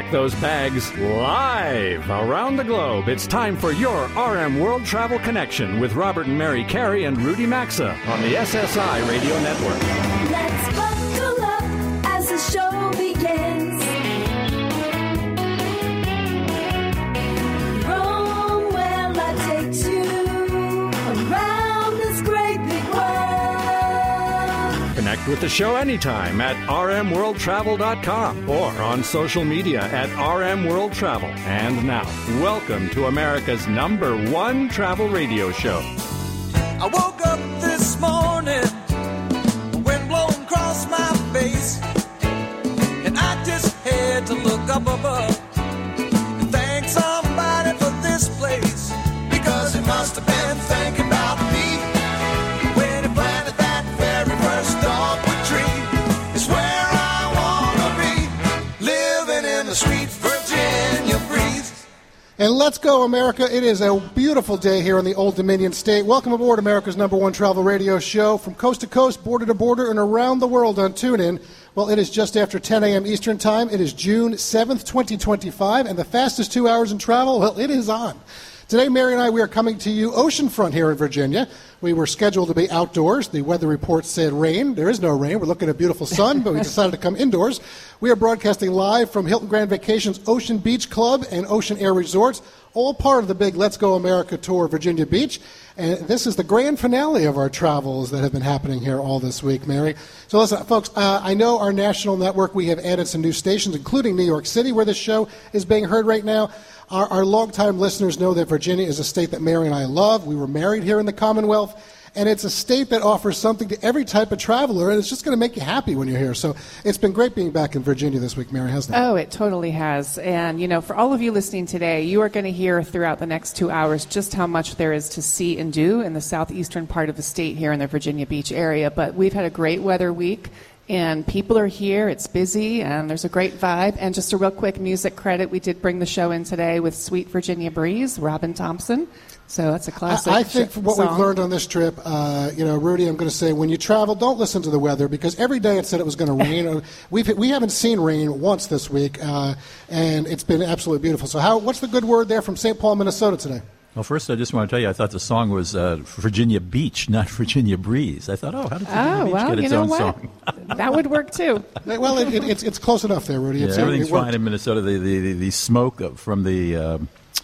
pack those bags live around the globe. It's time for your RM World Travel Connection with Robert and Mary Carey and Rudy Maxa on the SSI Radio Network. Let's buckle up as the show begins. Rome, where life takes you around this great big world. Connect with the show anytime at rmworldtravel.com or on social media at rmworldtravel. And now, welcome to America's #1 travel radio show. I woke up this morning, wind blowing across my face, and I just had to look up above and thank somebody for this place, because it must have been thinking about me when it planted that very first dogwood tree. It's where I wanna be, living in the sweet Virginia breeze. And let's go, America. It is a beautiful day here in the Old Dominion State. Welcome aboard America's #1 travel radio show from coast to coast, border to border, and around the world on TuneIn. Well, it is just after 10 a.m. Eastern Time. It is June 7th, 2025, and the fastest 2 hours in travel, well, it is on. Today, Mary and I, we are coming to you oceanfront here in Virginia. We were scheduled to be outdoors. The weather report said rain. There is no rain. We're looking at beautiful sun, but we decided to come indoors. We are broadcasting live from Hilton Grand Vacations Ocean Beach Club and Ocean Air Resorts, all part of the big Let's Go America Tour Virginia Beach. And this is the grand finale of our travels that have been happening here all this week, Mary. So listen, folks, I know our national network, we have added some new stations, including New York City, where this show is being heard right now. Our longtime listeners know that Virginia is a state that Mary and I love. We were married here in the Commonwealth, and it's a state that offers something to every type of traveler, and it's just going to make you happy when you're here. So it's been great being back in Virginia this week, Mary, hasn't it? Oh, it totally has. And, you know, for all of you listening today, you are going to hear throughout the next 2 hours just how much there is to see and do in the southeastern part of the state here in the Virginia Beach area. But we've had a great weather week. And people are here, it's busy, and there's a great vibe. And just a real quick music credit, we did bring the show in today with Sweet Virginia Breeze, Robin Thompson. So that's a classic I think from what song. we've learned on this trip, Rudy, I'm going to say when you travel, don't listen to the weather, because every day it said it was going to rain. We haven't seen rain once this week, and it's been absolutely beautiful. So what's the good word there from St. Paul, Minnesota today? Well, first, I just want to tell you, I thought the song was Virginia Beach, not Virginia Breeze. I thought, how did Virginia Beach get its own song? That would work, too. Well, it's close enough there, Rudy. Yeah, everything's fine in Minnesota. The smoke from the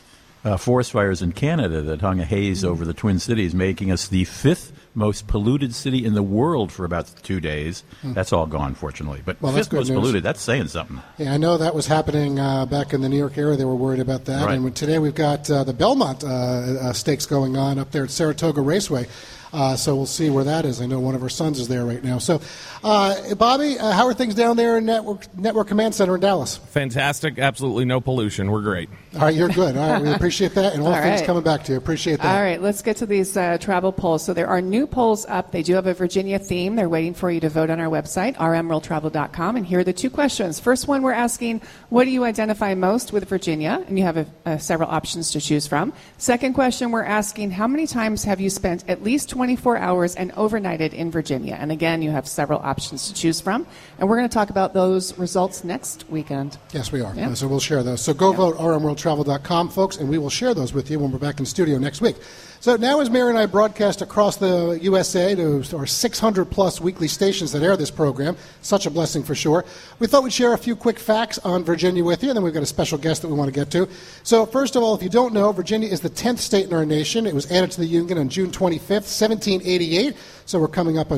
forest fires in Canada that hung a haze over the Twin Cities, making us the 5th most polluted city in the world for about 2 days. That's all gone, fortunately. But 5th most polluted, that's saying something. Yeah, I know that was happening back in the New York area. They were worried about that. Right. And today we've got the Belmont Stakes going on up there at Saratoga Raceway. So we'll see where that is. I know one of our sons is there right now. So, Bobby, how are things down there in Network Command Center in Dallas? Fantastic. Absolutely no pollution. We're great. All right, you're good. All right, we appreciate that. And all things right. coming back to you. Appreciate that. All right, let's get to these travel polls. So there are new polls up. They do have a Virginia theme. They're waiting for you to vote on our website, rmworldtravel.com. And here are the two questions. First one, we're asking, what do you identify most with Virginia? And you have several options to choose from. Second question, we're asking, how many times have you spent at least 24 hours and overnighted in Virginia? And again, you have several options to choose from. And we're going to talk about those results next weekend. Yes, we are. Yeah. So we'll share those. So go vote rmworldtravel.com, folks, and we will share those with you when we're back in studio next week. So now as Mary and I broadcast across the USA to our 600-plus weekly stations that air this program, such a blessing for sure, we thought we'd share a few quick facts on Virginia with you, and then we've got a special guest that we want to get to. So first of all, if you don't know, Virginia is the 10th state in our nation. It was added to the Union on June 25th, 1788. So we're coming up on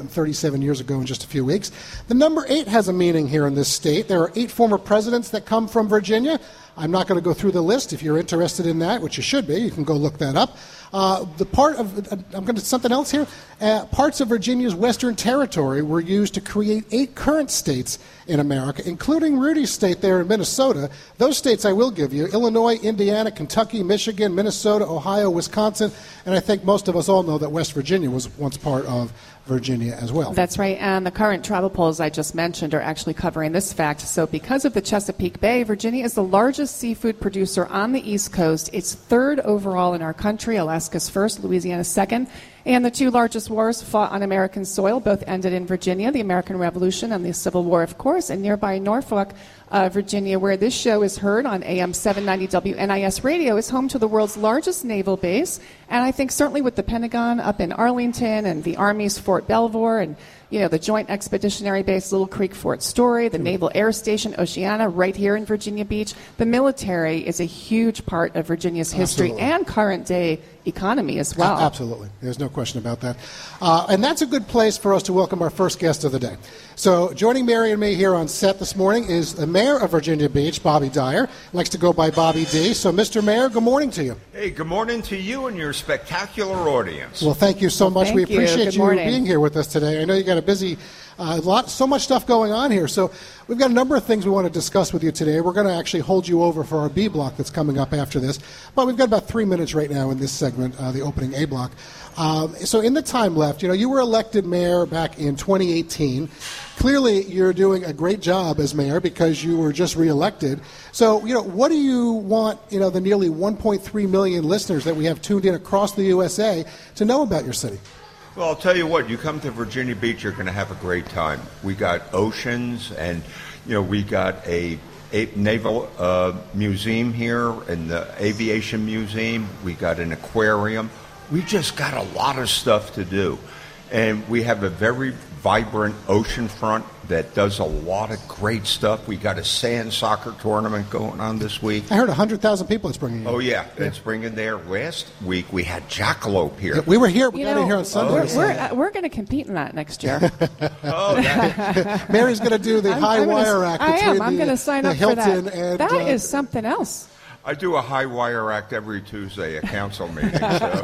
237 years ago in just a few weeks. The number 8 has a meaning here in this state. There are 8 former presidents that come from Virginia. I'm not going to go through the list. If you're interested in that, which you should be, you can go look that up. I'm going to something else here. Parts of Virginia's Western Territory were used to create 8 current states in America, including Rudy's state there in Minnesota. Those states I will give you: Illinois, Indiana, Kentucky, Michigan, Minnesota, Ohio, Wisconsin, and I think most of us all know that West Virginia was once part of Virginia as well. That's right, and the current travel polls I just mentioned are actually covering this fact. So because of the Chesapeake Bay, Virginia is the largest seafood producer on the East Coast. It's 3rd overall in our country. Alaska's 1st, Louisiana's 2nd. And the 2 largest wars fought on American soil both ended in Virginia, the American Revolution and the Civil War, of course, and nearby Norfolk. Virginia, where this show is heard on AM 790 WNIS radio, is home to the world's largest naval base. And I think certainly with the Pentagon up in Arlington and the Army's Fort Belvoir and the Joint Expeditionary Base, Little Creek Fort Story, the Naval Air Station, Oceana, right here in Virginia Beach. The military is a huge part of Virginia's history and current day economy as well. Absolutely. There's no question about that. And that's a good place for us to welcome our first guest of the day. So joining Mary and me here on set this morning is the mayor of Virginia Beach, Bobby Dyer. Likes to go by Bobby D. So, Mr. Mayor, good morning to you. Hey, good morning to you and your spectacular audience. Well, thank you so much. We appreciate you being here with us today. I know you got a busy so much stuff going on here. So we've got a number of things we want to discuss with you today. We're going to actually hold you over for our B block that's coming up after this. But we've got about 3 minutes right now in this segment, the opening A block. So in the time left, you were elected mayor back in 2018. Clearly, you're doing a great job as mayor because you were just reelected. So, what do you want, the nearly 1.3 million listeners that we have tuned in across the USA to know about your city? Well, I'll tell you what, you come to Virginia Beach, you're going to have a great time. We got oceans and, we got a naval museum here and the aviation museum. We got an aquarium. We just got a lot of stuff to do. And we have a very vibrant ocean front that does a lot of great stuff. We got a sand soccer tournament going on this week. I heard 100,000 people it's bringing in. Oh, yeah. It's bringing there. Last week we had jackalope here. Yeah, we were here. We got in here on Sunday. We're going to compete in that next year. Mary's going to do the high wire act. I'm going to sign up for that. And, that is something else. I do a high wire act every Tuesday at council meetings.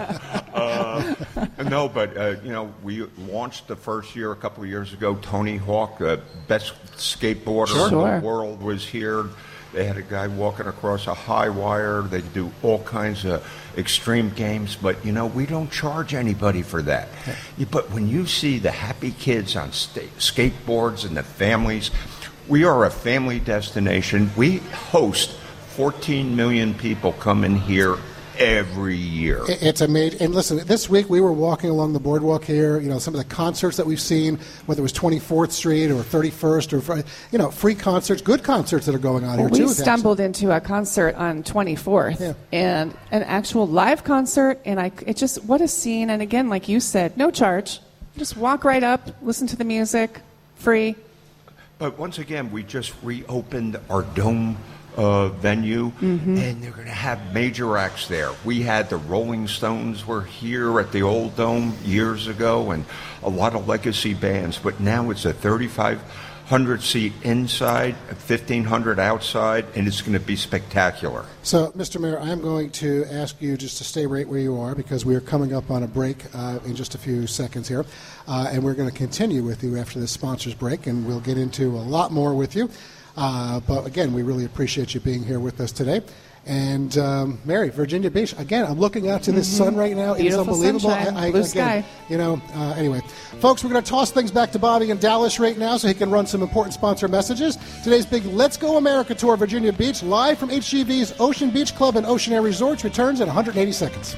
No, but, we launched the first year a couple of years ago. Tony Hawk, the best skateboarder in the world, was here. They had a guy walking across a high wire. They do all kinds of extreme games. But, we don't charge anybody for that. But when you see the happy kids on skateboards and the families, we are a family destination. We host 14 million people come in here every year. It's amazing. And listen, this week we were walking along the boardwalk here, some of the concerts that we've seen, whether it was 24th Street or 31st or, free concerts, good concerts that are going on here too. We stumbled into a concert on 24th and an actual live concert. And what a scene. And again, like you said, no charge. Just walk right up, listen to the music, free. But once again, we just reopened our Dome venue, and they're going to have major acts there. We had the Rolling Stones were here at the old Dome years ago, and a lot of legacy bands, but now it's a 3,500 seat inside, 1,500 outside, and it's going to be spectacular. So, Mr. Mayor, I'm going to ask you just to stay right where you are because we are coming up on a break in just a few seconds here, and we're going to continue with you after this sponsors break, and we'll get into a lot more with you. But again, we really appreciate you being here with us today. And Mary, Virginia Beach, again, I'm looking out to this sun right now. Beautiful, it's unbelievable. Blue sky. Anyway, folks, we're going to toss things back to Bobby in Dallas right now so he can run some important sponsor messages. Today's big Let's Go America tour, Virginia Beach, live from HGV's Ocean Beach Club and Ocean Air Resorts, returns in 180 seconds.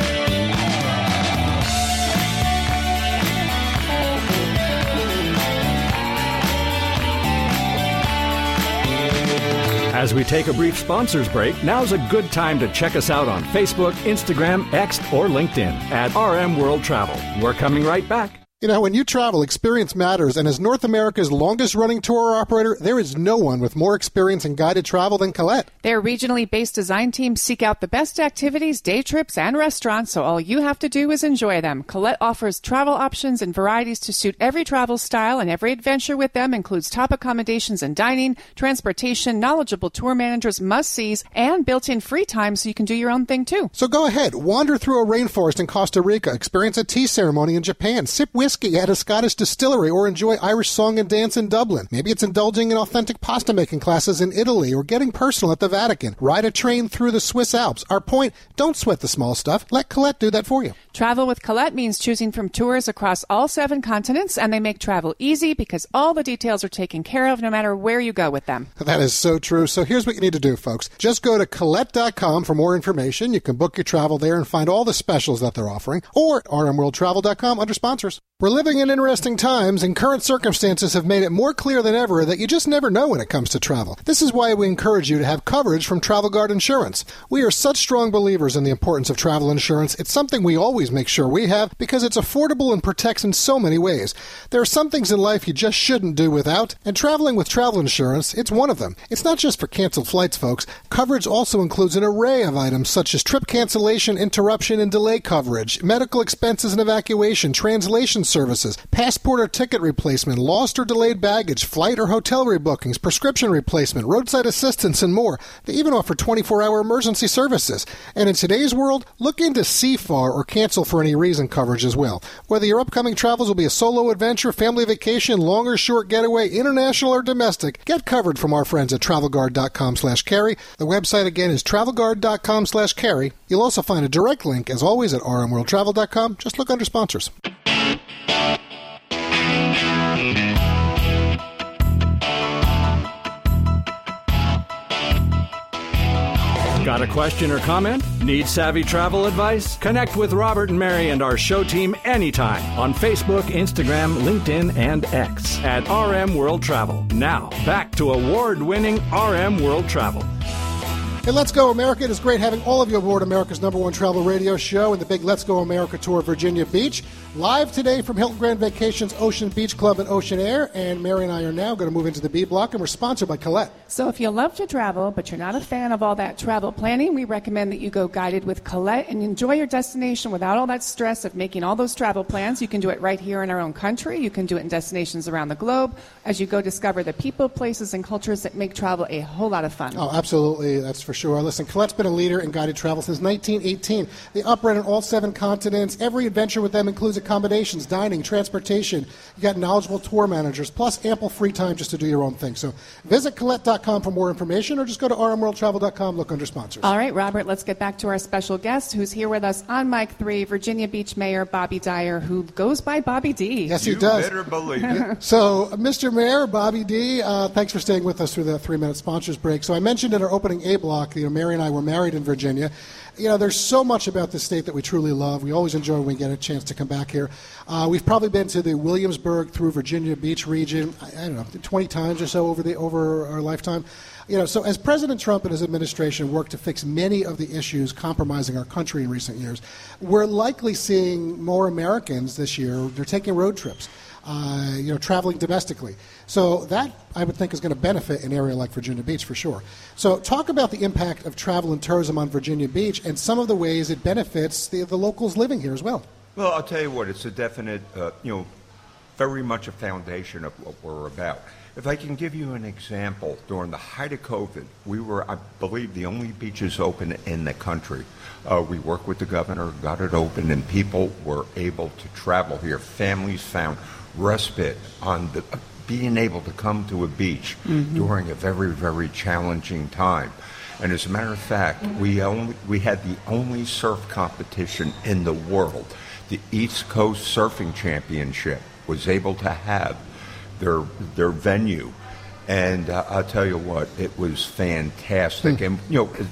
As we take a brief sponsors break, now's a good time to check us out on Facebook, Instagram, X, or LinkedIn at RM World Travel. We're coming right back. When you travel, experience matters, and as North America's longest-running tour operator, there is no one with more experience in guided travel than Colette. Their regionally based design teams seek out the best activities, day trips, and restaurants, so all you have to do is enjoy them. Colette offers travel options and varieties to suit every travel style, and every adventure with them includes top accommodations and dining, transportation, knowledgeable tour managers, must-sees, and built-in free time so you can do your own thing, too. So go ahead, wander through a rainforest in Costa Rica, experience a tea ceremony in Japan, sip whiskey at a Scottish distillery, or enjoy Irish song and dance in Dublin. Maybe it's indulging in authentic pasta making classes in Italy or getting personal at the Vatican. Ride a train through the Swiss Alps. Our point, don't sweat the small stuff. Let Colette do that for you. Travel with Colette means choosing from tours across all 7 continents, and they make travel easy because all the details are taken care of no matter where you go with them. That is so true. So here's what you need to do, folks. Just go to Colette.com for more information. You can book your travel there and find all the specials that they're offering, or at rmworldtravel.com under sponsors. We're living in interesting times, and current circumstances have made it more clear than ever that you just never know when it comes to travel. This is why we encourage you to have coverage from Travel Guard Insurance. We are such strong believers in the importance of travel insurance. It's something we always make sure we have because it's affordable and protects in so many ways. There are some things in life you just shouldn't do without, and traveling with travel insurance, it's one of them. It's not just for canceled flights, folks. Coverage also includes an array of items such as trip cancellation, interruption, and delay coverage, medical expenses and evacuation, translation services, passport or ticket replacement, lost or delayed baggage, flight or hotel rebookings, prescription replacement, roadside assistance, and more. They even offer 24-hour emergency services. And in today's world, look into CFAR or cancel for any reason coverage as well. Whether your upcoming travels will be a solo adventure, family vacation, long or short getaway, international or domestic, get covered from our friends at TravelGuard.com/carry. The website again is TravelGuard.com/carry. You'll also find a direct link, as always, at rmworldtravel.com. Just look under sponsors. Got a question or comment? Need savvy travel advice? Connect with Robert and Mary and our show team anytime on Facebook, Instagram, LinkedIn, and X at RM World Travel. Now, back to award-winning RM World Travel. Hey, Let's Go America. It is great having all of you aboard America's #1 travel radio show and the big Let's Go America tour of Virginia Beach. Live today from Hilton Grand Vacations Ocean Beach Club and Ocean Air. And Mary and I are now going to move into the B block, and we're sponsored by Colette. So if you love to travel, but you're not a fan of all that travel planning, we recommend that you go guided with Colette and enjoy your destination without all that stress of making all those travel plans. You can do it right here in our own country. You can do it in destinations around the globe as you go discover the people, places, and cultures that make travel a whole lot of fun. Oh, absolutely. That's for sure. Listen, Colette's been a leader in guided travel since 1918. They operate on all 7 continents. Every adventure with them includes accommodations, dining, transportation. You got knowledgeable tour managers, plus ample free time just to do your own thing. So visit Colette.com for more information, or just go to rmworldtravel.com, look under sponsors. All right, Robert, let's get back to our special guest who's here with us on mic 3, Virginia Beach Mayor Bobby Dyer, who goes by Bobby D. Yes, he does. You better believe it. So, Mr. Mayor, Bobby D., thanks for staying with us through that 3-minute sponsors break. So I mentioned in our opening A block, Mary and I were married in Virginia. There's so much about this state that we truly love. We always enjoy when we get a chance to come back here. We've probably been to the Williamsburg through Virginia Beach region, I don't know, 20 times or so over our lifetime. So as President Trump and his administration work to fix many of the issues compromising our country in recent years, we're likely seeing more Americans this year. They're taking road trips. Traveling domestically. So that, I would think, is going to benefit an area like Virginia Beach for sure. So talk about the impact of travel and tourism on Virginia Beach and some of the ways it benefits the locals living here as well. Well, I'll tell you what, it's a definite, very much a foundation of what we're about. If I can give you an example, during the height of COVID, we were, I believe, the only beaches open in the country. We worked with the governor, got it open, and people were able to travel here. Families found respite on being able to come to a beach during a very, very challenging time. And as a matter of fact, we had the only surf competition in the world. The East Coast Surfing Championship was able to have their venue, and I'll tell you what, it was fantastic. And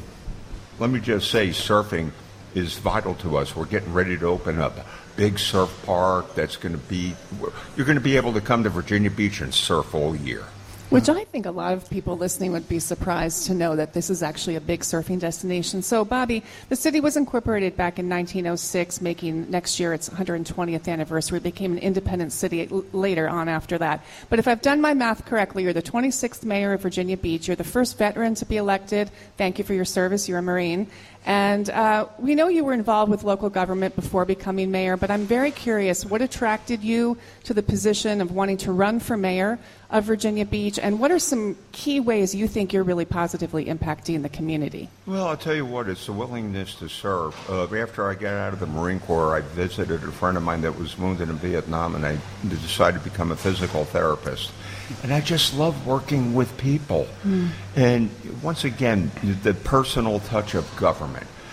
let me just say, surfing is vital to us. We're getting ready to open up a big surf park that's going to be, you're going to be able to come to Virginia Beach and surf all year. Which I think a lot of people listening would be surprised to know that this is actually a big surfing destination. So, Bobby, the city was incorporated back in 1906, making next year its 120th anniversary. It became an independent city later on after that. But if I've done my math correctly, you're the 26th mayor of Virginia Beach. You're the first veteran to be elected. Thank you for your service. You're a Marine. And we know you were involved with local government before becoming mayor, but I'm very curious, what attracted you to the position of wanting to run for mayor of Virginia Beach, and what are some key ways you think you're really positively impacting the community? Well, I'll tell you what, it's the willingness to serve. After I got out of the Marine Corps, I visited a friend of mine that was wounded in Vietnam, and I decided to become a physical therapist. And I just love working with people. And once again, the personal touch of government.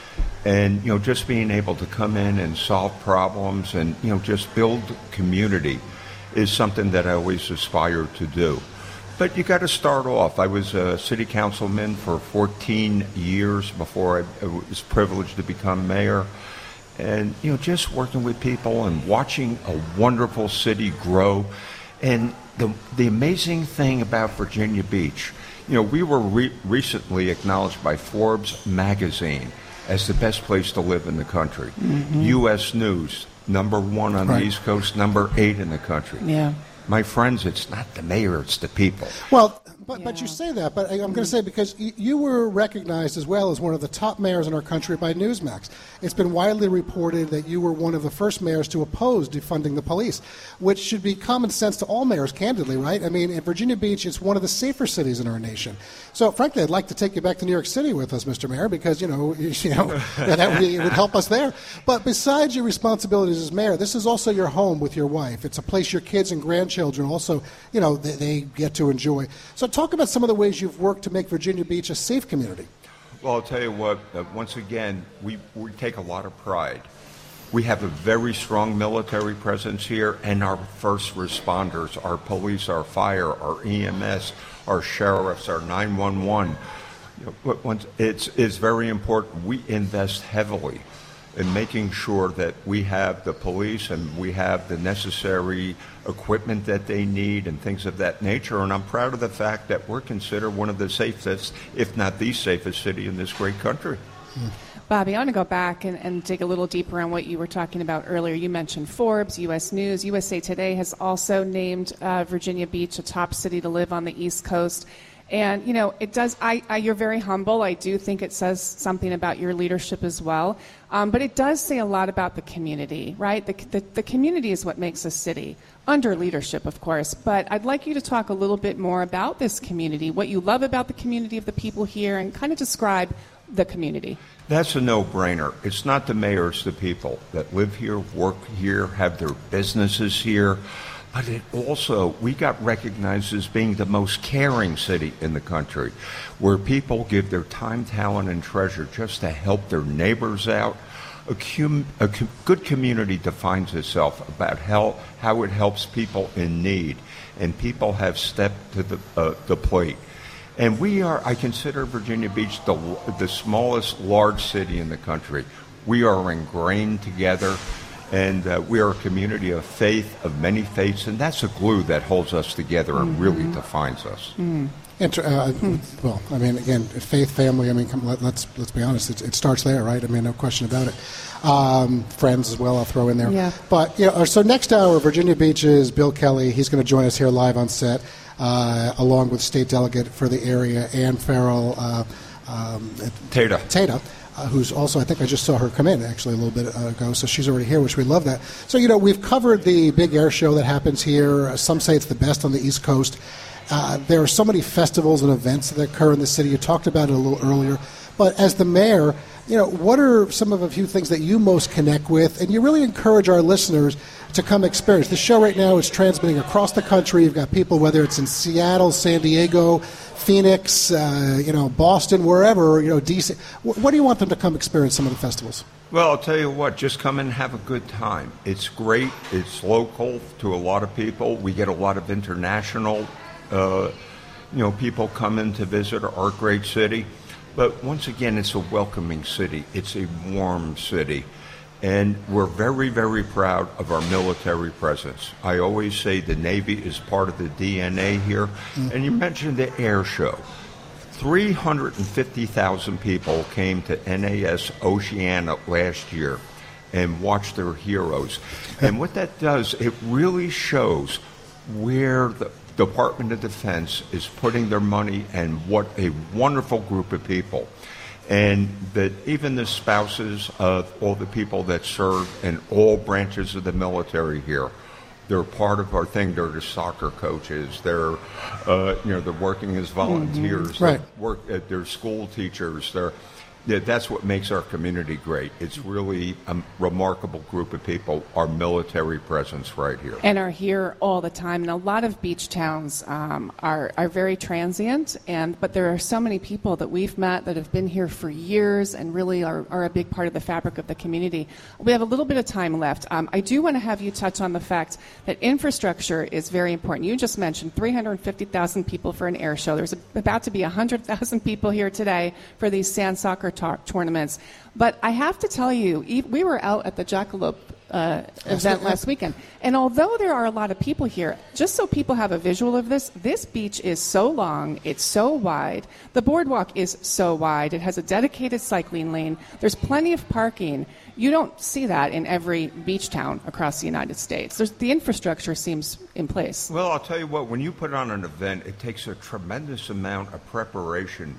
And, just being able to come in and solve problems and, just build community is something that I always aspired to do. But you got to start off. I was a city councilman for 14 years before I was privileged to become mayor. And, just working with people and watching a wonderful city grow. And the amazing thing about Virginia Beach, we were recently acknowledged by Forbes magazine as the best place to live in the country. Mm-hmm. U.S. News, #1 on the East Coast, #8 in the country. Yeah. My friends, it's not the mayor, it's the people. Well, but you say that, but I'm going to say because you were recognized as well as one of the top mayors in our country by Newsmax. It's been widely reported that you were one of the first mayors to oppose defunding the police, which should be common sense to all mayors, candidly, right? I mean, in Virginia Beach, it's one of the safer cities in our nation. So, frankly, I'd like to take you back to New York City with us, Mr. Mayor, because, that would help us there. But besides your responsibilities as mayor, this is also your home with your wife. It's a place your kids and grandchildren also, they get to enjoy. So talk about some of the ways you've worked to make Virginia Beach a safe community. Well, I'll tell you what, once again, we take a lot of pride. We have a very strong military presence here, and our first responders, our police, our fire, our EMS, our sheriffs, our 911. It's very important. We invest heavily in making sure that we have the police and we have the necessary equipment that they need and things of that nature. And I'm proud of the fact that we're considered one of the safest, if not the safest city in this great country. Bobby, I want to go back and dig a little deeper on what you were talking about earlier. You mentioned Forbes, U.S. News. USA Today has also named Virginia Beach a top city to live on the East Coast. And, it does, you're very humble. I do think it says something about your leadership as well. But it does say a lot about the community, right? The community is what makes a city, under leadership, of course. But I'd like you to talk a little bit more about this community, what you love about the community of the people here, and kind of describe the community. That's a no-brainer. It's not the mayor, it's the people that live here, work here, have their businesses here. But it also, we got recognized as being the most caring city in the country, where people give their time, talent, and treasure just to help their neighbors out. A good community defines itself about how it helps people in need, and people have stepped to the plate. And I consider Virginia Beach the smallest large city in the country. We are ingrained together. And we are a community of faith, of many faiths, and that's a glue that holds us together and really defines us. Well, I mean, again, faith, family, I mean, let's be honest, it starts there, right? I mean, no question about it. Friends as well, I'll throw in there. Yeah. But, so next hour, Virginia Beach's Bill Kelly, he's going to join us here live on set, along with State Delegate for the area, Ann Farrell. Tata. Who's also, I think I just saw her come in actually a little bit ago, so she's already here, which we love that. So, we've covered the big air show that happens here. Some say it's the best on the East Coast. There are so many festivals and events that occur in the city. You talked about it a little earlier. But as the mayor, what are some of a few things that you most connect with? And you really encourage our listeners to come experience. The show right now is transmitting across the country. You've got people, whether it's in Seattle, San Diego, Phoenix, Boston, wherever, DC. What do you want them to come experience some of the festivals? Well, I'll tell you what, just come and have a good time. It's great. It's local to a lot of people. We get a lot of international, people come in to visit our great city. But once again, it's a welcoming city. It's a warm city. And we're very, very proud of our military presence. I always say the Navy is part of the DNA here. And you mentioned the air show. 350,000 people came to NAS Oceana last year and watched their heroes. And what that does, it really shows where the Department of Defense is putting their money and what a wonderful group of people. And that even the spouses of all the people that serve in all branches of the military here, they're part of our thing. They're the soccer coaches. They're, they're working as volunteers. Right. They're school teachers. that's what makes our community great. It's really a remarkable group of people, our military presence right here. And are here all the time. And a lot of beach towns are very transient, but there are so many people that we've met that have been here for years and really are a big part of the fabric of the community. We have a little bit of time left. I do want to have you touch on the fact that infrastructure is very important. You just mentioned 350,000 people for an air show. There's about to be 100,000 people here today for these sand soccer tournaments. But I have to tell you, we were out at the Jackalope event last weekend. And although there are a lot of people here, just so people have a visual of this beach is so long, it's so wide. The boardwalk is so wide. It has a dedicated cycling lane. There's plenty of parking. You don't see that in every beach town across the United States. The infrastructure seems in place. Well, I'll tell you what, when you put on an event, it takes a tremendous amount of preparation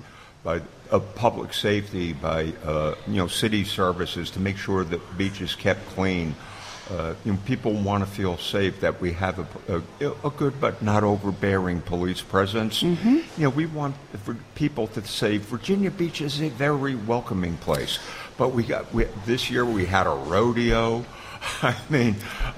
of public safety, by city services to make sure that beach is kept clean. People want to feel safe, that we have a good but not overbearing police presence. Mm-hmm. We want people to say Virginia Beach is a very welcoming place. But this year we had a rodeo. I mean,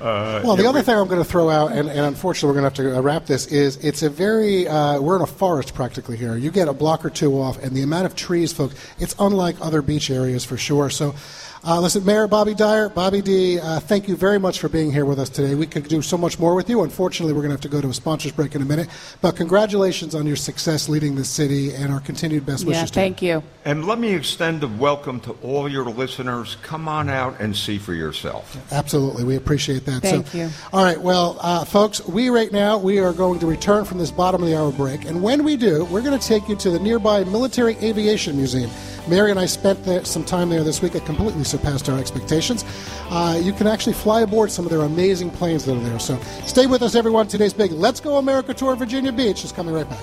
the other thing I'm going to throw out, and unfortunately we're going to have to wrap this, is it's a very, we're in a forest practically here. You get a block or two off, and the amount of trees, folks, it's unlike other beach areas for sure. So, listen, Mayor Bobby Dyer, Bobby D, thank you very much for being here with us today. We could do so much more with you. Unfortunately, we're going to have to go to a sponsors break in a minute. But congratulations on your success leading this city, and our continued best wishes to you. Thank you. And let me extend a welcome to all your listeners. Come on out and see for yourself. Absolutely. We appreciate that. Thank you. All right. Well, folks, we are going to return from this bottom of the hour break. And when we do, we're going to take you to the nearby Military Aviation Museum. Mary and I spent some time there this week. It completely surpassed our expectations. You can actually fly aboard some of their amazing planes that are there. So stay with us, everyone. Today's big Let's Go America tour of Virginia Beach is coming right back.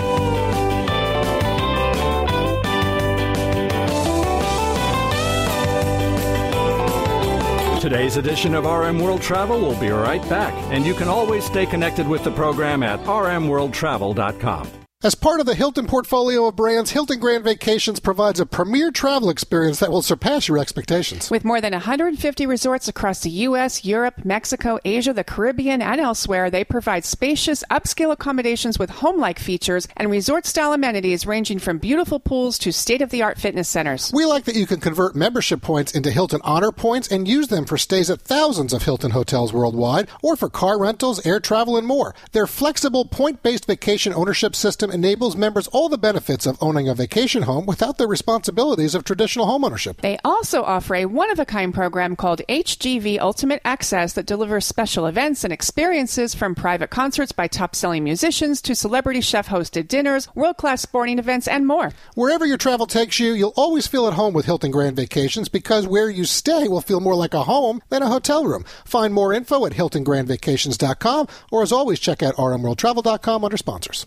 Today's edition of RM World Travel will be right back, and you can always stay connected with the program at rmworldtravel.com. As part of the Hilton portfolio of brands, Hilton Grand Vacations provides a premier travel experience that will surpass your expectations. With more than 150 resorts across the U.S., Europe, Mexico, Asia, the Caribbean, and elsewhere, they provide spacious, upscale accommodations with home-like features and resort-style amenities ranging from beautiful pools to state-of-the-art fitness centers. We like that you can convert membership points into Hilton Honor Points and use them for stays at thousands of Hilton hotels worldwide, or for car rentals, air travel, and more. Their flexible, point-based vacation ownership system enables members all the benefits of owning a vacation home without the responsibilities of traditional homeownership. They also offer a one-of-a-kind program called HGV Ultimate Access that delivers special events and experiences, from private concerts by top-selling musicians to celebrity chef-hosted dinners, world-class sporting events, and more. Wherever your travel takes you, you'll always feel at home with Hilton Grand Vacations, because where you stay will feel more like a home than a hotel room. Find more info at HiltonGrandVacations.com, or as always, check out rmworldtravel.com under sponsors.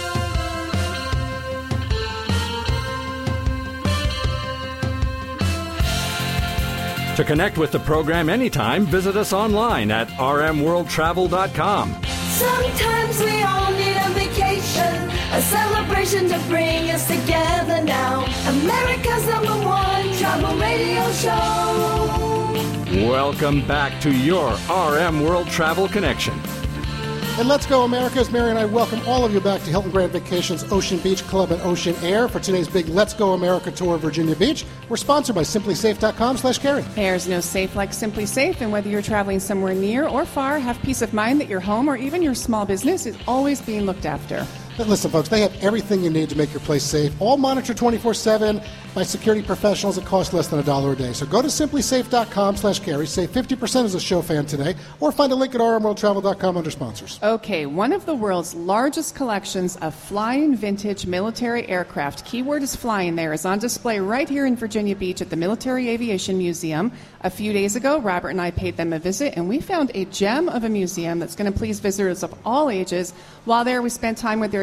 To connect with the program anytime, visit us online at rmworldtravel.com. Sometimes we all need a vacation, a celebration to bring us together now. America's #1 travel radio show. Welcome back to your RM World Travel Connection. And Let's Go America. As Mary and I welcome all of you back to Hilton Grand Vacations Ocean Beach Club and Ocean Air for today's big Let's Go America tour of Virginia Beach. We're sponsored by SimplySafe.com/Carrie. There's no safe like Simply Safe, and whether you're traveling somewhere near or far, have peace of mind that your home or even your small business is always being looked after. But listen, folks, they have everything you need to make your place safe, all monitored 24/7 by security professionals at cost less than $1 a day. So go to SimplySafe.com/Carrie, save 50% as a show fan today, or find a link at rmworldtravel.com under sponsors. Okay, one of the world's largest collections of flying vintage military aircraft, keyword is flying there, is on display right here in Virginia Beach at the Military Aviation Museum. A few days ago, Robert and I paid them a visit, and we found a gem of a museum that's going to please visitors of all ages. While there, we spent time with their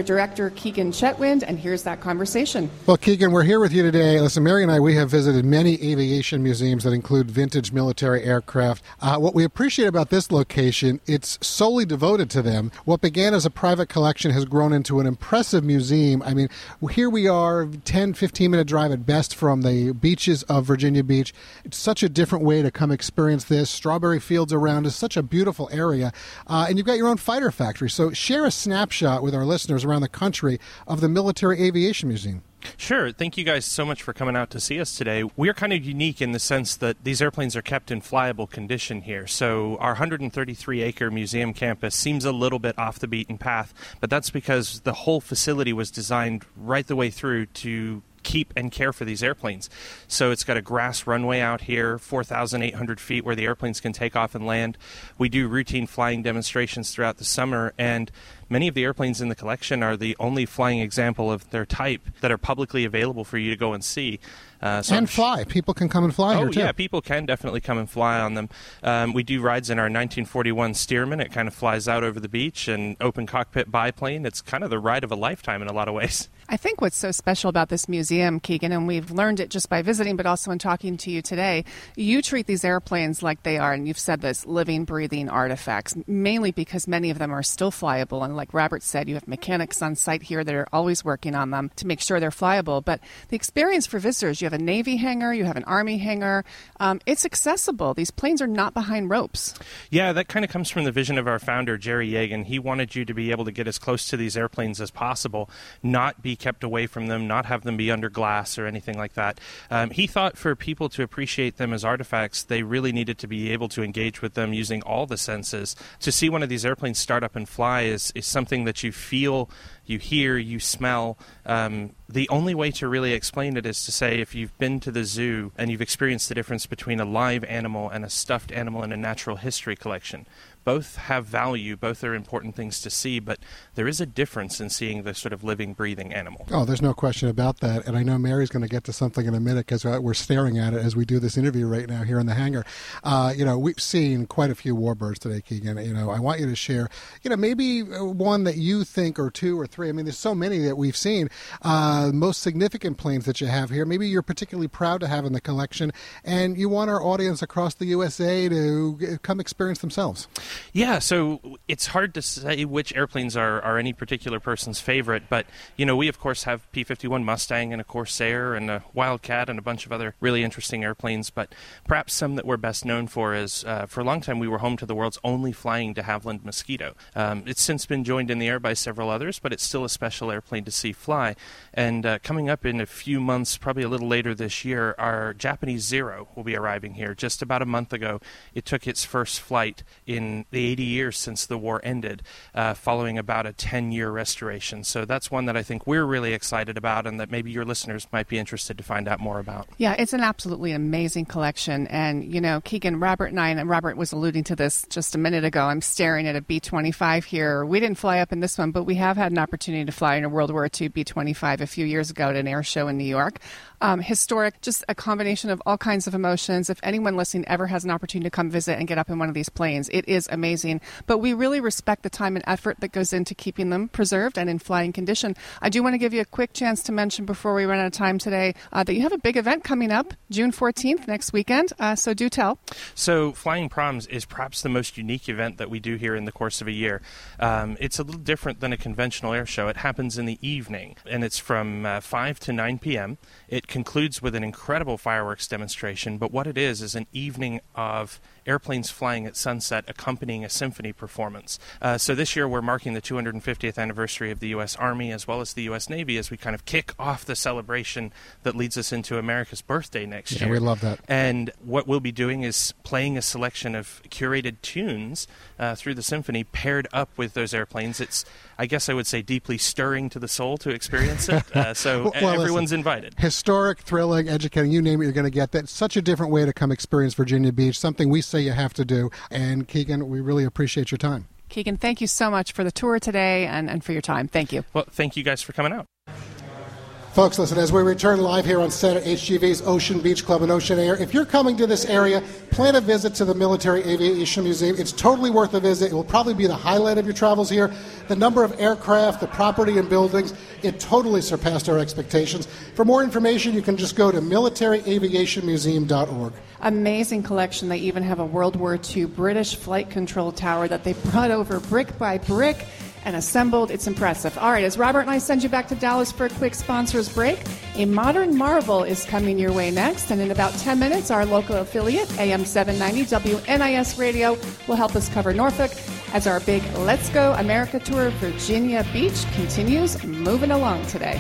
director, Keegan Chetwynd, and here's that conversation. Well, Keegan, we're here with you today. Listen, Mary and I, we have visited many aviation museums that include vintage military aircraft. What we appreciate about this location, it's solely devoted to them. What began as a private collection has grown into an impressive museum. I mean, here we are, 10, 15-minute drive at best from the beaches of Virginia Beach. It's such a different way to come experience this. Strawberry fields around is such a beautiful area. And you've got your own fighter factory. So share a snapshot with our listeners around the country of the Military Aviation Museum. Sure. Thank you guys so much for coming out to see us today. We are kind of unique in the sense that these airplanes are kept in flyable condition here. So our 133-acre museum campus seems a little bit off the beaten path, but that's because the whole facility was designed right the way through to keep and care for these airplanes. So it's got a grass runway out here, 4,800 feet where the airplanes can take off and land. We do routine flying demonstrations throughout the summer, and many of the airplanes in the collection are the only flying example of their type that are publicly available for you to go and see. And fly. People can come and fly here, too. Oh, yeah, people can definitely come and fly on them. We do rides in our 1941 Stearman. It kind of flies out over the beach, and open cockpit biplane. It's kind of the ride of a lifetime in a lot of ways. I think what's so special about this museum, Keegan, and we've learned it just by visiting, but also in talking to you today, you treat these airplanes like they are, and you've said this, living, breathing artifacts, mainly because many of them are still flyable. And like Robert said, you have mechanics on site here that are always working on them to make sure they're flyable. But the experience for visitors, you have a Navy hangar, you have an Army hangar. It's accessible. These planes are not behind ropes. Yeah, that kind of comes from the vision of our founder, Jerry Yeagan. He wanted you to be able to get as close to these airplanes as possible, not be kept away from them, not have them be under glass or anything like that. He thought for people to appreciate them as artifacts, they really needed to be able to engage with them using all the senses. To see one of these airplanes start up and fly is something that you feel, you hear, you smell. The only way to really explain it is to say if you've been to the zoo and you've experienced the difference between a live animal and a stuffed animal in a natural history collection. Both have value, both are important things to see, but there is a difference in seeing the sort of living, breathing animal. Oh, there's no question about that. And I know Mary's going to get to something in a minute because we're staring at it as we do this interview right now here in the hangar. We've seen quite a few warbirds today, Keegan. I want you to share, maybe one that you think, or two or three. I mean, there's so many that we've seen. Most significant planes that you have here, maybe you're particularly proud to have in the collection, and you want our audience across the USA to come experience themselves. Yeah, so it's hard to say which airplanes are any particular person's favorite, but, we, of course, have P-51 Mustang and a Corsair and a Wildcat and a bunch of other really interesting airplanes, but perhaps some that we're best known for is, for a long time, we were home to the world's only flying de Havilland Mosquito. It's since been joined in the air by several others, but it's still a special airplane to see fly. And coming up in a few months, probably a little later this year, our Japanese Zero will be arriving here. Just about a month ago, it took its first flight in the 80 years since the war ended, following about a 10-year restoration. So that's one that I think we're really excited about and that maybe your listeners might be interested to find out more about. Yeah, it's an absolutely amazing collection. And, Keegan, Robert and I, and Robert was alluding to this just a minute ago, I'm staring at a B-25 here. We didn't fly up in this one, but we have had an opportunity to fly in a World War II B-25 a few years ago at an air show in New York. Historic, just a combination of all kinds of emotions. If anyone listening ever has an opportunity to come visit and get up in one of these planes, it is amazing. But we really respect the time and effort that goes into keeping them preserved and in flying condition. I do want to give you a quick chance to mention before we run out of time today that you have a big event coming up June 14th, next weekend. So do tell. So Flying Proms is perhaps the most unique event that we do here in the course of a year. It's a little different than a conventional air show. It happens in the evening, and it's from 5 to 9 p.m. It concludes with an incredible fireworks demonstration, but what it is an evening of airplanes flying at sunset accompanying a symphony performance. So this year we're marking the 250th anniversary of the U.S. Army as well as the U.S. Navy as we kind of kick off the celebration that leads us into America's birthday next year. Yeah, we love that. And what we'll be doing is playing a selection of curated tunes through the symphony paired up with those airplanes. It's, I guess I would say, deeply stirring to the soul to experience it. So everyone's invited. Historic, thrilling, educating, you name it, you're going to get that. Such a different way to come experience Virginia Beach, something we say you have to do. And Keegan, we really appreciate your time. Keegan, thank you so much for the tour today and for your time. Thank you. Well, thank you guys for coming out. Folks, listen, as we return live here on set at HGV's Ocean Beach Club and Ocean Air, if you're coming to this area, plan a visit to the Military Aviation Museum. It's totally worth a visit. It will probably be the highlight of your travels here. The number of aircraft, the property and buildings, it totally surpassed our expectations. For more information, you can just go to militaryaviationmuseum.org. Amazing collection. They even have a World War II British flight control tower that they brought over brick by brick and assembled. It's impressive. All right, as Robert and I send you back to Dallas for a quick sponsors break, a modern marvel is coming your way next. And in about 10 minutes, our local affiliate, AM 790 WNIS Radio, will help us cover Norfolk as our big Let's Go America Tour Virginia Beach continues moving along today.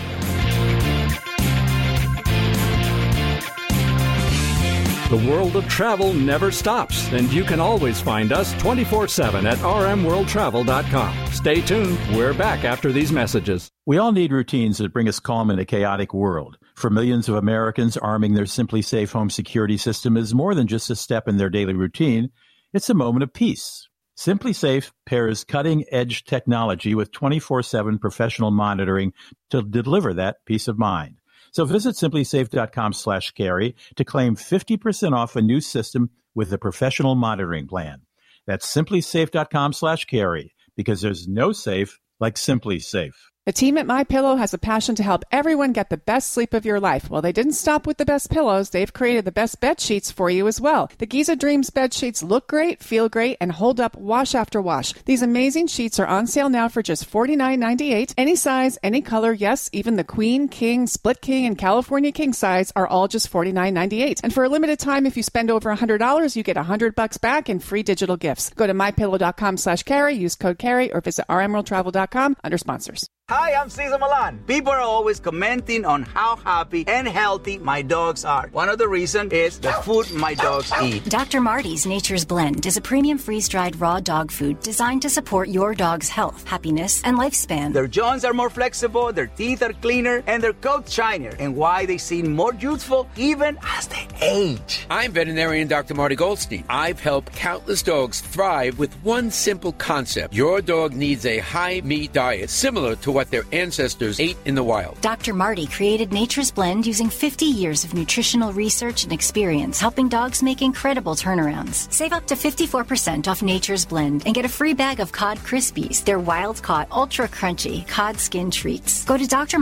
The world of travel never stops, and you can always find us 24/7 at rmworldtravel.com. Stay tuned. We're back after these messages. We all need routines that bring us calm in a chaotic world. For millions of Americans, arming their Simply Safe home security system is more than just a step in their daily routine. It's a moment of peace. Simply Safe pairs cutting-edge technology with 24/7 professional monitoring to deliver that peace of mind. So visit simplysafe.com/carry to claim 50% off a new system with the professional monitoring plan. That's simplysafe.com/carry, because there's no safe like Simply Safe. The team at MyPillow has a passion to help everyone get the best sleep of your life. Well, they didn't stop with the best pillows. They've created the best bed sheets for you as well. The Giza Dreams bed sheets look great, feel great, and hold up wash after wash. These amazing sheets are on sale now for just $49.98. Any size, any color, yes, even the Queen, King, Split King, and California King size are all just $49.98. And for a limited time, if you spend over $100, you get $100 back in free digital gifts. Go to mypillow.com/carry, use code CARRY, or visit rmworldtravel.com under sponsors. Hi, I'm Cesar Milan. People are always commenting on how happy and healthy my dogs are. One of the reasons is the food my dogs eat. Dr. Marty's Nature's Blend is a premium freeze-dried raw dog food designed to support your dog's health, happiness, and lifespan. Their jaws are more flexible, their teeth are cleaner, and their coats shinier. And why they seem more youthful even as they age. I'm veterinarian Dr. Marty Goldstein. I've helped countless dogs thrive with one simple concept. Your dog needs a high-meat diet similar to what their ancestors ate in the wild. Dr. Marty created Nature's Blend using 50 years of nutritional research and experience, helping dogs make incredible turnarounds. Save up to 54% off Nature's Blend and get a free bag of Cod Krispies. They're wild-caught, ultra-crunchy cod skin treats. Go to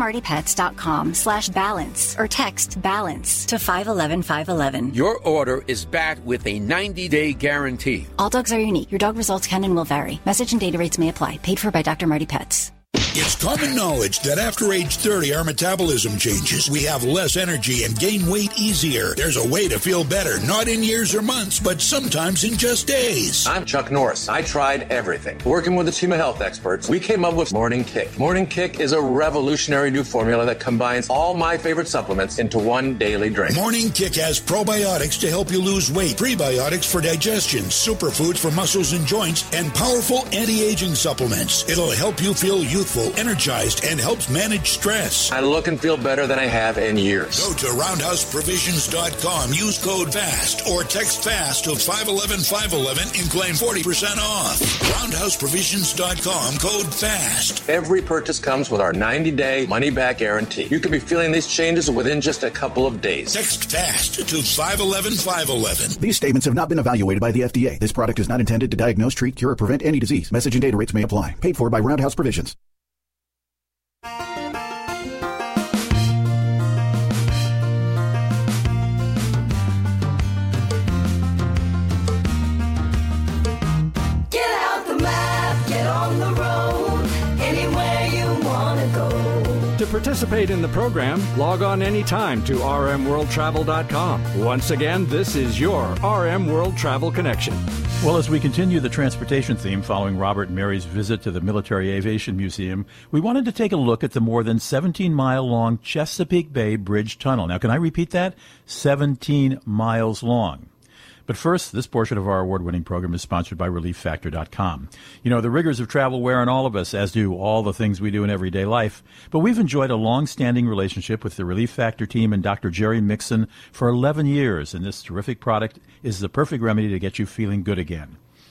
drmartypets.com/balance or text BALANCE to 511-511. Your order is backed with a 90-day guarantee. All dogs are unique. Your dog results can and will vary. Message and data rates may apply. Paid for by Dr. Marty Pets. It's common knowledge that after age 30, our metabolism changes. We have less energy and gain weight easier. There's a way to feel better, not in years or months, but sometimes in just days. I'm Chuck Norris. I tried everything. Working with a team of health experts, we came up with Morning Kick. Morning Kick is a revolutionary new formula that combines all my favorite supplements into one daily drink. Morning Kick has probiotics to help you lose weight, prebiotics for digestion, superfoods for muscles and joints, and powerful anti-aging supplements. It'll help you feel youthful, energized, and helps manage stress. I look and feel better than I have in years. Go to roundhouseprovisions.com, use code FAST, or text FAST to 511-511 and claim 40% off. Roundhouseprovisions.com, code FAST. Every purchase comes with our 90-day money-back guarantee. You could be feeling these changes within just a couple of days. Text FAST to 511-511. These statements have not been evaluated by the FDA. This product is not intended to diagnose, treat, cure, or prevent any disease. Message and data rates may apply. Paid for by Roundhouse Provisions. To participate in the program, log on anytime to rmworldtravel.com. Once again, this is your RM World Travel Connection. Well, as we continue the transportation theme following Robert and Mary's visit to the Military Aviation Museum, we wanted to take a look at the more than 17-mile-long Chesapeake Bay Bridge Tunnel. Now, can I repeat that? 17 miles long. But first, this portion of our award-winning program is sponsored by ReliefFactor.com. You know, the rigors of travel wear on all of us, as do all the things we do in everyday life. But we've enjoyed a long-standing relationship with the Relief Factor team and Dr. Jerry Mixon for 11 years, and this terrific product is the perfect remedy to get you feeling good again.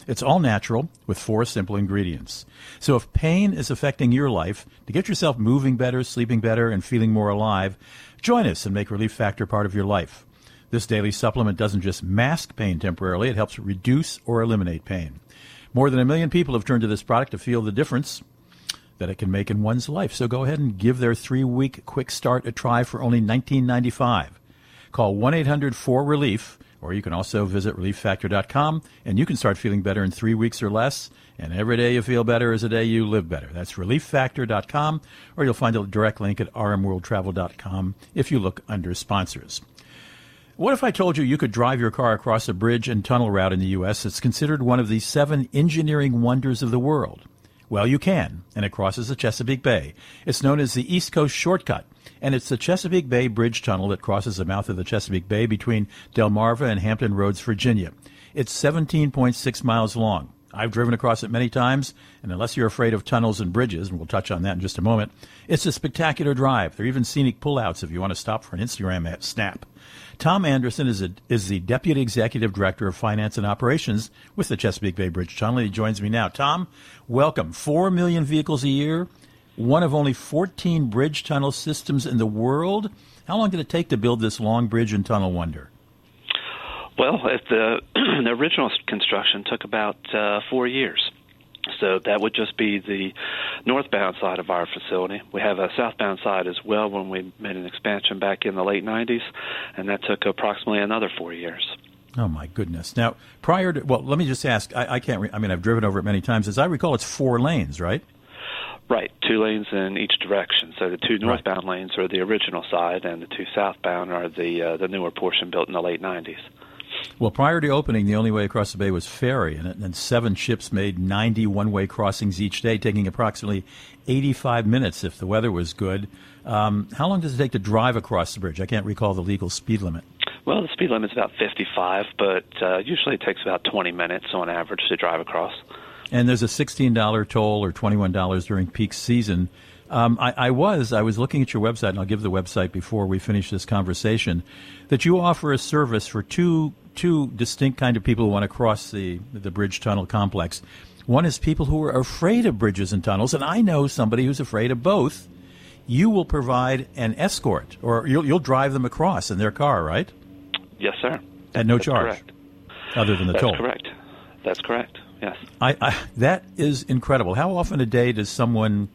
It's all natural with 4 simple ingredients. So if pain is affecting your life, to get yourself moving better, sleeping better, and feeling more alive, join us and make Relief Factor part of your life. This daily supplement doesn't just mask pain temporarily, it helps reduce or eliminate pain. More than 1 million people have turned to this product to feel the difference that it can make in one's life. So go ahead and give their 3-week quick start a try for only $19.95. Call 1-800-4RELIEF, or you can also visit ReliefFactor.com, and you can start feeling better in 3 weeks or less. And every day you feel better is a day you live better. That's ReliefFactor.com, or you'll find a direct link at rmworldtravel.com if you look under sponsors. What if I told you could drive your car across a bridge and tunnel route in the U.S. that's considered one of the 7 engineering wonders of the world? Well, you can, and it crosses the Chesapeake Bay. It's known as the East Coast Shortcut, and it's the Chesapeake Bay Bridge Tunnel that crosses the mouth of the Chesapeake Bay between Delmarva and Hampton Roads, Virginia. It's 17.6 miles long. I've driven across it many times, and unless you're afraid of tunnels and bridges, and we'll touch on that in just a moment, it's a spectacular drive. There are even scenic pullouts if you want to stop for an Instagram snap. Tom Anderson is the Deputy Executive Director of Finance and Operations with the Chesapeake Bay Bridge Tunnel. He joins me now. Tom, welcome. 4 million vehicles a year, one of only 14 bridge tunnel systems in the world. How long did it take to build this long bridge and tunnel wonder? Well, the original construction took about 4 years. So that would just be the northbound side of our facility. We have a southbound side as well when we made an expansion back in the late 90s, and that took approximately another 4 years. Oh, my goodness. Now, let me just ask, I've driven over it many times. As I recall, it's 4 lanes, right? Right, 2 lanes in each direction. So the 2 northbound lanes are the original side, and the 2 southbound are the newer portion built in the late 90s. Well, prior to opening, the only way across the bay was ferry, and 7 ships made 90 one-way crossings each day, taking approximately 85 minutes if the weather was good. How long does it take to drive across the bridge? I can't recall the legal speed limit. Well, the speed limit is about 55, but usually it takes about 20 minutes on average to drive across. And there's a $16 toll or $21 during peak season. I was looking at your website, and I'll give the website before we finish this conversation, that you offer a service for two distinct kind of people who want to cross the bridge tunnel complex. One is people who are afraid of bridges and tunnels, and I know somebody who's afraid of both. You will provide an escort, or you'll drive them across in their car, right? Yes, sir. At no charge, correct. Other than the toll. That's correct. Yes. That is incredible. How often a day does someone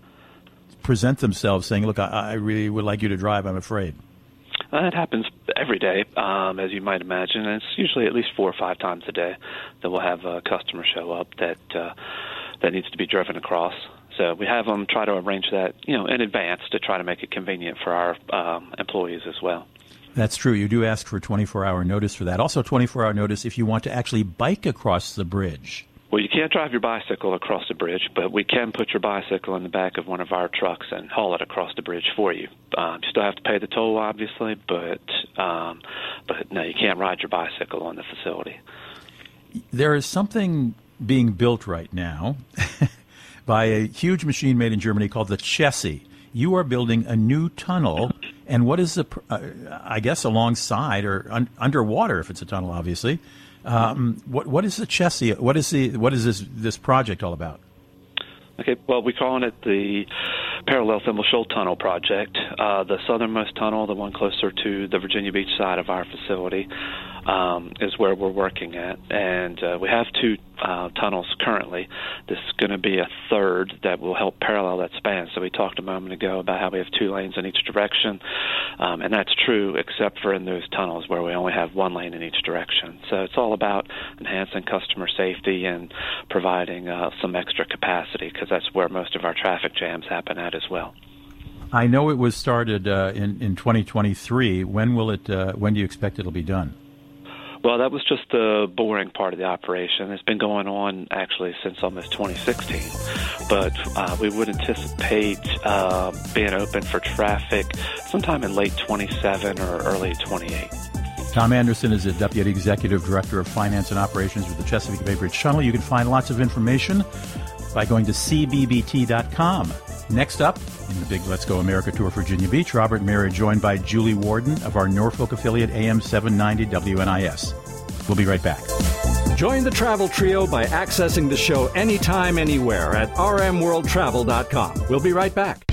present themselves saying, look, I really would like you to drive, I'm afraid? It happens every day, as you might imagine, and it's usually at least 4 or 5 times a day that we'll have a customer show up that needs to be driven across. So we have them try to arrange that, in advance to try to make it convenient for our employees as well. That's true. You do ask for 24-hour notice for that. Also 24-hour notice if you want to actually bike across the bridge. Well, you can't drive your bicycle across the bridge, but we can put your bicycle in the back of one of our trucks and haul it across the bridge for you. You still have to pay the toll, obviously, but no, you can't ride your bicycle on the facility. There is something being built right now by a huge machine made in Germany called the Chessie. You are building a new tunnel, and what is I guess alongside or underwater, if it's a tunnel, obviously. What is the Chessie? What is this project all about? Okay, well, we're calling it the Parallel Thimble Shoal Tunnel Project. The southernmost tunnel, the one closer to the Virginia Beach side of our facility, is where we're working at. And we have 2 tunnels currently. This is going to be a third that will help parallel that span. So we talked a moment ago about how we have 2 lanes in each direction, and that's true except for in those tunnels where we only have 1 lane in each direction. So it's all about enhancing customer safety and providing some extra capacity, because that's where most of our traffic jams happen at as well. I know it was started in 2023. When do you expect it'll be done? Well, that was just the boring part of the operation. It's been going on actually since almost 2016, but we would anticipate being open for traffic sometime in late 27 or early 28. Tom Anderson is the Deputy Executive Director of Finance and Operations with the Chesapeake Bay Bridge Tunnel. You can find lots of information by going to cbbt.com. Next up, in the big Let's Go America tour for Virginia Beach, Robert and Mary are joined by Julie Warden of our Norfolk affiliate AM 790 WNIS. We'll be right back. Join the travel trio by accessing the show anytime, anywhere at rmworldtravel.com. We'll be right back.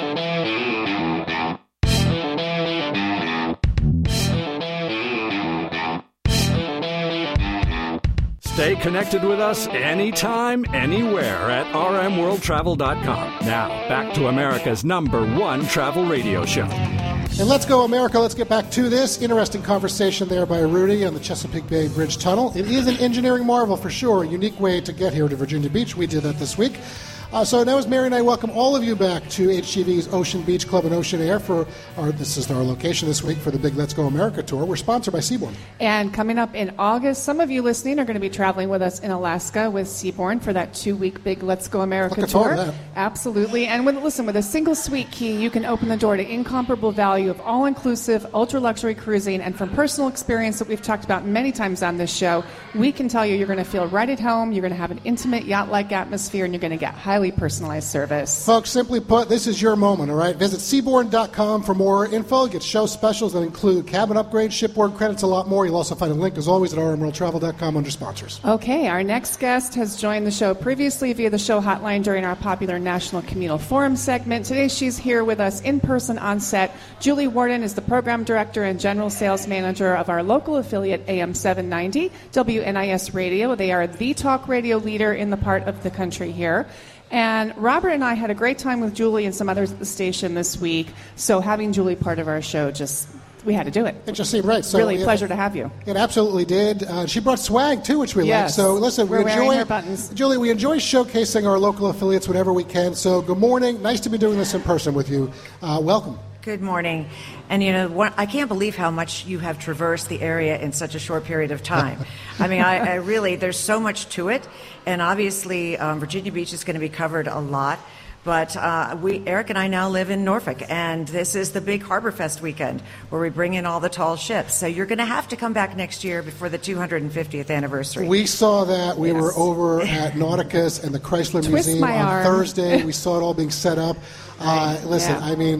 Stay connected with us anytime, anywhere at rmworldtravel.com. Now, back to America's #1 travel radio show. And let's go, America. Let's get back to this interesting conversation there by Rudy on the Chesapeake Bay Bridge Tunnel. It is an engineering marvel for sure, a unique way to get here to Virginia Beach. We did that this week. So now as Mary and I welcome all of you back to HGV's Ocean Beach Club and Ocean Air this is our location this week for the big Let's Go America tour. We're sponsored by Seabourn. And coming up in August, some of you listening are going to be traveling with us in Alaska with Seabourn for that 2-week big Let's Go America Looking tour. forward to that. Absolutely. And with a single suite key, you can open the door to incomparable value of all-inclusive, ultra-luxury cruising. And from personal experience that we've talked about many times on this show, we can tell you you're going to feel right at home, you're going to have an intimate yacht-like atmosphere, and you're going to get highly personalized service. Folks, simply put, this is your moment, all right? Visit Seabourn.com for more info. Get show specials that include cabin upgrades, shipboard credits, a lot more. You'll also find a link, as always, at rmworldtravel.com under sponsors. Okay, our next guest has joined the show previously via the show hotline during our popular National Communal Forum segment. Today she's here with us in person on set. Julie Warden is the program director and general sales manager of our local affiliate AM 790, WNIS Radio. They are the talk radio leader in the part of the country here. And Robert and I had a great time with Julie and some others at the station this week. So having Julie part of our show, we had to do it. It just seemed right. So really pleasure to have you. It absolutely did. She brought swag, too, which we like. So listen, we're wearing her buttons. Julie, we enjoy showcasing our local affiliates whenever we can. So good morning. Nice to be doing this in person with you. Welcome. Good morning. And, I can't believe how much you have traversed the area in such a short period of time. I mean, I really, there's so much to it. And obviously, Virginia Beach is going to be covered a lot. But Eric and I now live in Norfolk, and this is the big Harbor Fest weekend where we bring in all the tall ships. So you're going to have to come back next year before the 250th anniversary. We saw that. We were over at Nauticus and the Chrysler Museum on Thursday. We saw it all being set up. Listen, I mean...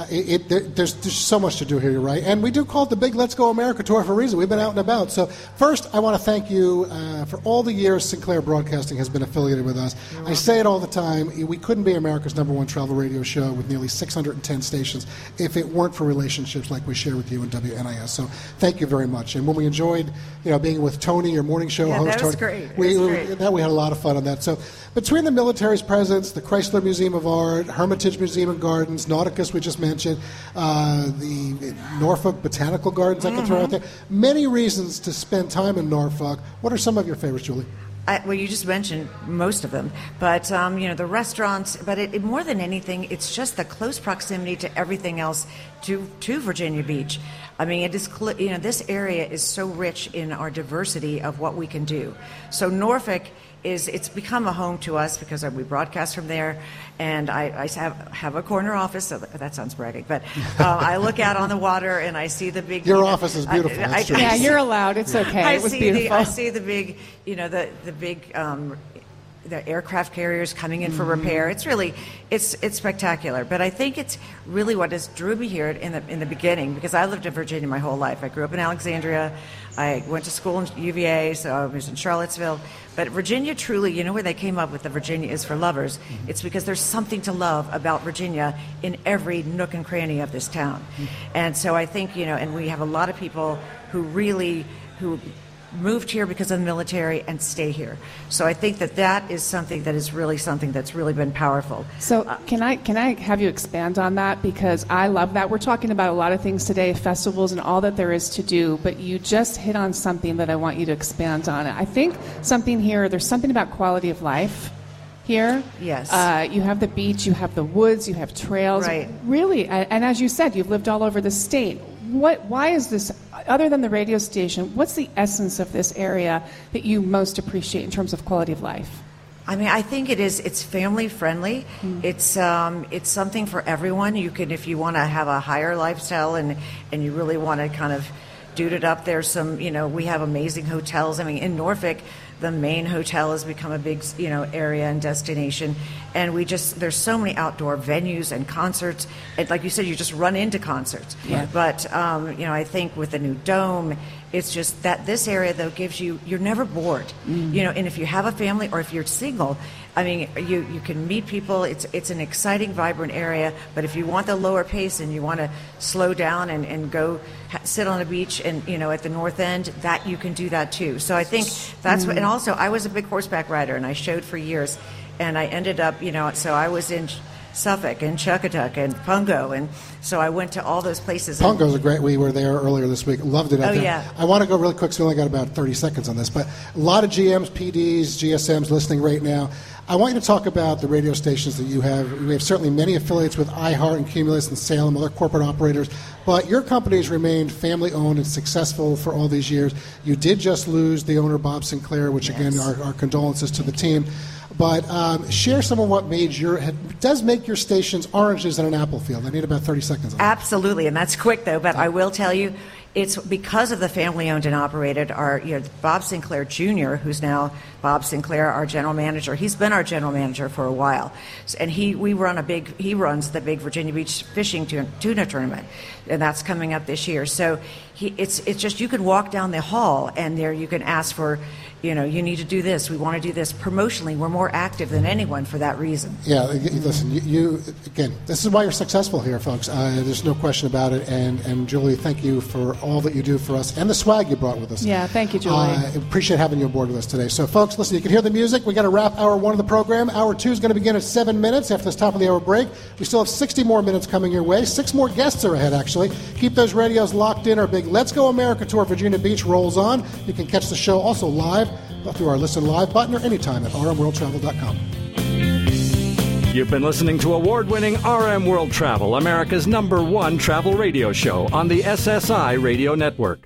there's so much to do here, right? And we do call it the Big Let's Go America Tour for a reason. We've been out and about. So first, I want to thank you for all the years Sinclair Broadcasting has been affiliated with us. I say it all the time. We couldn't be America's #1 travel radio show with nearly 610 stations if it weren't for relationships like we share with you in WNIS. So thank you very much. And when we enjoyed, being with Tony, your morning show host, that was Tony, great. We had a lot of fun on that. So between the military's presence, the Chrysler Museum of Art, Hermitage Museum and Gardens, Nauticus we just mentioned, the Norfolk Botanical Gardens I can throw out there. Many reasons to spend time in Norfolk. What are some of your favorites, Julie? Well, you just mentioned most of them, but the restaurants. But more than anything, it's just the close proximity to everything else to Virginia Beach. I mean, it is this area is so rich in our diversity of what we can do. So Norfolk it's become a home to us because we broadcast from there, and I have a corner office. So that sounds bragging, but I look out on the water and I see the big. Your office is beautiful. You're allowed. It's okay. It was beautiful. I see the big, the big. The aircraft carriers coming in for repair. It's really, it's spectacular. But I think it's really what has drew me here in the beginning, because I lived in Virginia my whole life. I grew up in Alexandria. I went to school in UVA, so I was in Charlottesville. But Virginia truly, where they came up with the Virginia is for lovers, it's because there's something to love about Virginia in every nook and cranny of this town. And so I think, and we have a lot of people who moved here because of the military and stay here. So I think that is something that is really something that's really been powerful. So can I have you expand on that? Because I love that. We're talking about a lot of things today, festivals and all that there is to do, but you just hit on something that I want you to expand on. I think there's something about quality of life here. Yes. You have the beach, you have the woods, you have trails. Right. Really, and as you said, you've lived all over the state. Why is this, other than the radio station, what's the essence of this area that you most appreciate in terms of quality of life? I mean, I think it's family friendly. It's something for everyone. You can, if you want to have a higher lifestyle and you really want to kind of dude it up, there's some, we have amazing hotels. I mean, in Norfolk, the main hotel has become a big, area and destination. And there's so many outdoor venues and concerts. And like you said, you just run into concerts. Yeah. But, I think with the new dome It's just that this area, though, you're never bored. You know, and if you have a family or if you're single, I mean, you can meet people. It's an exciting, vibrant area. But if you want the lower pace and you want to slow down and go sit on a beach and, you know, at the north end, that you can do that too. So I think that's what, and also I was a big horseback rider and I showed for years, and I ended up, you know, so I was in Suffolk and Chuckatuck and Pungo, and so I went to all those places. Pungo's a great. We were there earlier this week. Loved it out there. Yeah. I want to go really quick, so we only got about 30 seconds on this, but a lot of GMs, PDs, GSMs listening right now. I want you to talk about the radio stations that you have. We have certainly many affiliates with iHeart and Cumulus and Salem, other corporate operators, but your company has remained family-owned and successful for all these years. You did just lose the owner, Bob Sinclair, which, again, our condolences to the team. But share some of what does make your stations oranges in an apple field. I need about 30 seconds on that. Absolutely, and that's quick, though, but I will tell you, it's because of the family-owned and operated. Bob Sinclair Jr., who's now Bob Sinclair, our general manager. He's been our general manager for a while, and he runs the big Virginia Beach fishing tuna tournament, and that's coming up this year. So it's just, you can walk down the hall and there you can ask for, you know, you need to do this. We want to do this. Promotionally, we're more active than anyone for that reason. Yeah, listen, you again, this is why you're successful here, folks. There's no question about it. And Julie, thank you for all that you do for us and the swag you brought with us. Yeah, thank you, Julie. Appreciate having you aboard with us today. So, folks, listen, you can hear the music. We got to wrap hour one of the program. Hour two is going to begin at 7 minutes after this top of the hour break. We still have 60 more minutes coming your way. 6 more guests are ahead, actually. Keep those radios locked in. Our big Let's Go America tour of Virginia Beach rolls on. You can catch the show also live through our Listen Live button or anytime at rmworldtravel.com. You've been listening to award-winning RM World Travel, America's #1 travel radio show on the SSI Radio Network.